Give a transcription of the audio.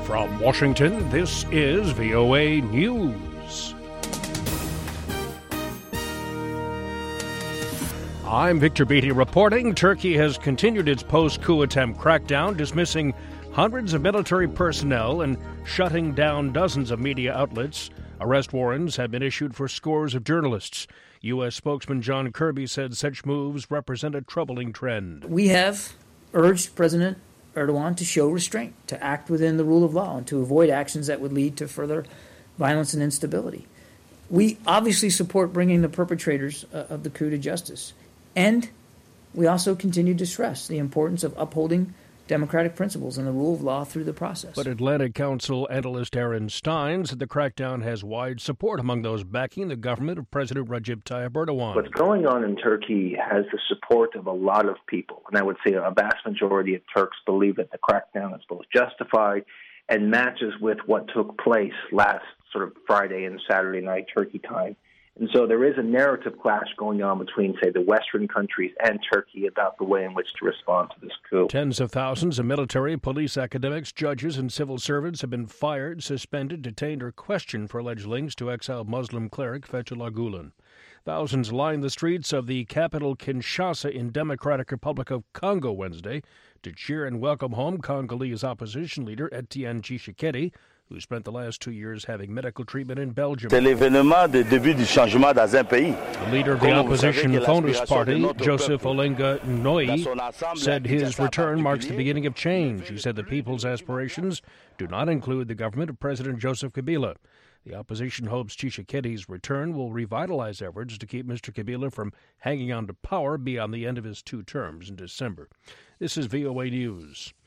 From Washington, this is VOA News. I'm Victor Beatty reporting. Turkey has continued its post-coup attempt crackdown, dismissing hundreds of military personnel and shutting down dozens of media outlets. Arrest warrants have been issued for scores of journalists. U.S. spokesman John Kirby said such moves represent a troubling trend. We have urged President Erdogan to show restraint, to act within the rule of law, and to avoid actions that would lead to further violence and instability. We obviously support bringing the perpetrators of the coup to justice. And we also continue to stress the importance of upholding democratic principles and the rule of law through the process. But Atlantic Council analyst Aaron Stein said the crackdown has wide support among those backing the government of President Recep Tayyip Erdogan. What's going on in Turkey has the support of a lot of people. And I would say a vast majority of Turks believe that the crackdown is both justified and matches with what took place last sort of Friday and Saturday night Turkey time. And so there is a narrative clash going on between, say, the Western countries and Turkey about the way in which to respond to this coup. Tens of thousands of military, police, academics, judges, and civil servants have been fired, suspended, detained, or questioned for alleged links to exiled Muslim cleric Fethullah Gulen. Thousands lined the streets of the capital Kinshasa in Democratic Republic of Congo Wednesday to cheer and welcome home Congolese opposition leader Etienne Tshisekedi, who spent the last 2 years having medical treatment in Belgium. C'est l'événement de début du changement dans un pays. The leader of the opposition Fonus Party, Joseph Olenga Noi, said his return marks the beginning of change. He said the people's aspirations do not include the government of President Joseph Kabila. The opposition hopes Tshisekedi's return will revitalize efforts to keep Mr. Kabila from hanging on to power beyond the end of his 2 terms in December. This is VOA News.